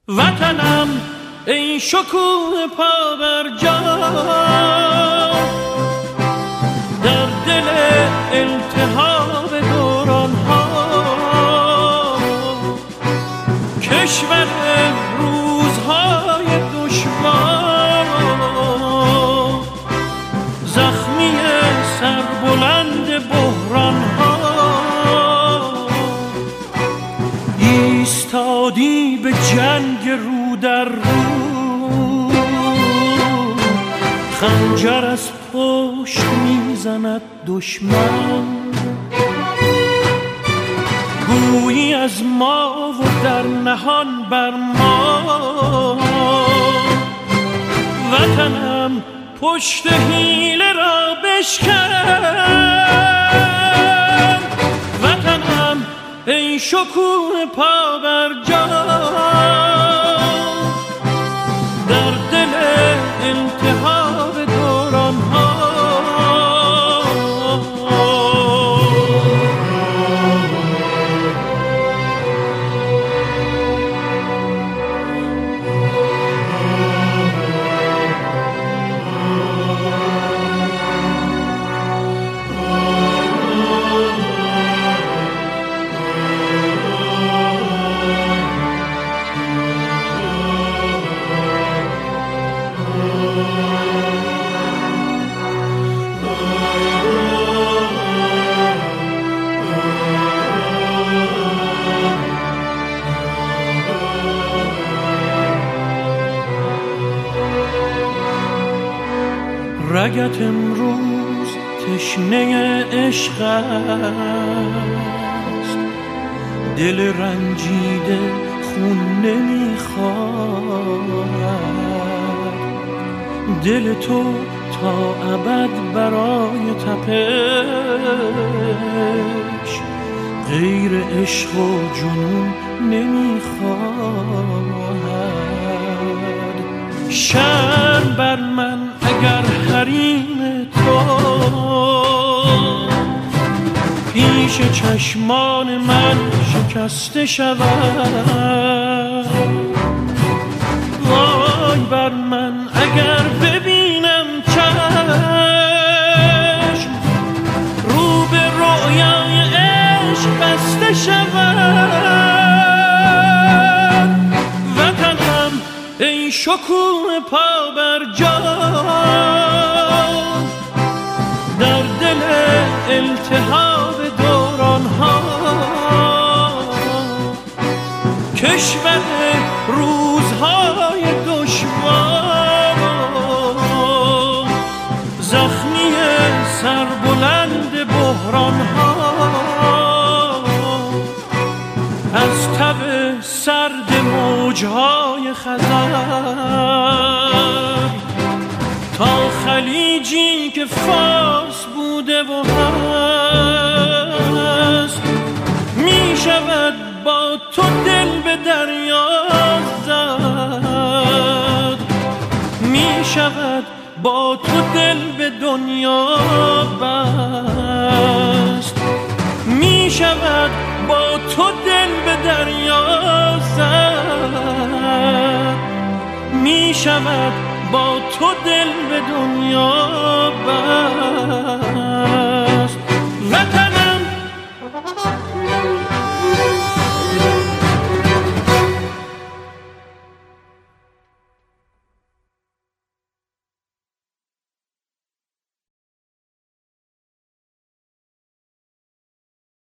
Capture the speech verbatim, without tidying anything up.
وطنم ای شکوه پابرجا، در دل التهاب دوران ها، کشور روزهای دشوار، زخمی سربلند بحران ها، ایستادی به جنگ رو در رو، خنجر از پشت میزند دشمن، گویی از ما و در نهان بر ما. وطنم پشت حیله را بشکن، وطنم ای شکوه پابرجا، در دل التهاب دوران ها. رگت امروز تشنه عشق است، دل رنجیده خون نمیخواهد، دل تو تا ابد برای تپش غیر عشق و جنون نمیخواهد. شرم بر من اگر حریم تو پیش چشمان من شکسته شود، وای بر من اگر ببینم چشم رو به رویای عشق بسته شود. وطنم ای شکوه پابرجا، در دل التهاب دوران ها، کشور روزهای دشوار، زخمی سربلند بحران ها، از تب سرد موجهای خزر تا خلیجی که فارس بوده و هست، می شود با تو دل به دریا زد، می شود با تو دل به دنیا بست، می شود با تو دل به دریا زد، می شود با تو دل به دنیا بست.